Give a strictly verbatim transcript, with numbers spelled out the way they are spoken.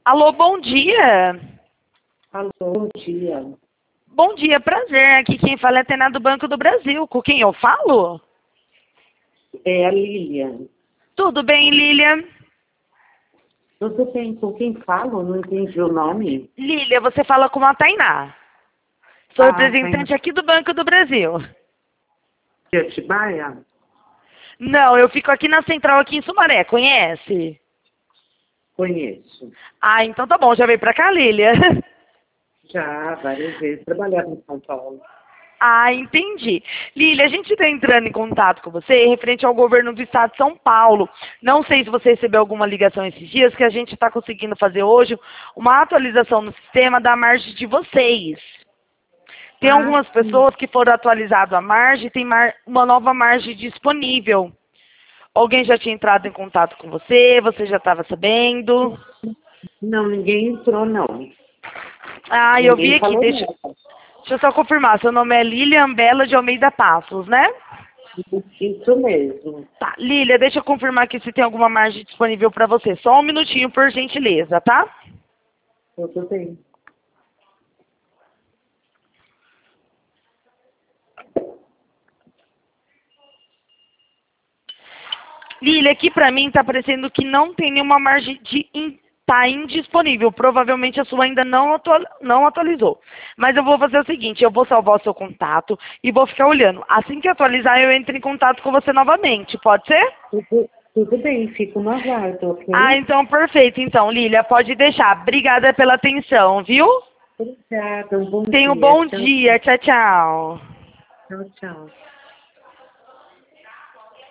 Alô, bom dia. Alô, bom dia. Bom dia, prazer. Aqui quem fala é a Tena do Banco do Brasil. Com quem eu falo? É a Lilian. Tudo bem, Lilian? Você tem com quem falo? Não entendi o nome. Lília, você fala com a Tainá. Sou Ah, representante aqui do Banco do Brasil. de Atibaia? Não, eu fico aqui na central, aqui em Sumaré. Conhece? Conheço. Ah, então tá bom. Já veio pra cá, Lília? Já, várias vezes. Trabalhava em São Paulo. Ah, entendi. Lília, a gente está entrando em contato com você referente ao governo do estado de São Paulo. Não sei se você recebeu alguma ligação esses dias, que a gente está conseguindo fazer hoje uma atualização no sistema da margem de vocês. Tem Ah, algumas sim. pessoas que foram atualizado a margem e tem mar- uma nova margem disponível. Alguém já tinha entrado em contato com você? Você já estava sabendo? Não, ninguém entrou, não. Ah, eu vi Ninguém aqui. falou Deixa, nada. deixa eu só confirmar. Seu nome é Lilian Bela de Almeida Passos, né? Isso mesmo. Tá, Lília, deixa eu confirmar aqui se tem alguma margem disponível para você. Só um minutinho, por gentileza, tá? Tudo bem. Lília, aqui para mim tá parecendo que não tem nenhuma margem de... In... Tá indisponível. Provavelmente a sua ainda não, atual... não atualizou. Mas eu vou fazer o seguinte, eu vou salvar o seu contato e vou ficar olhando. Assim que atualizar, eu entro em contato com você novamente. Pode ser? Tudo, tudo bem, fico no aguardo, Ah, ok? então perfeito. Então, Lília, pode deixar. Obrigada pela atenção, viu? Obrigada, um bom Tenha um dia. bom Tchau, dia. Tchau, tchau. tchau, tchau.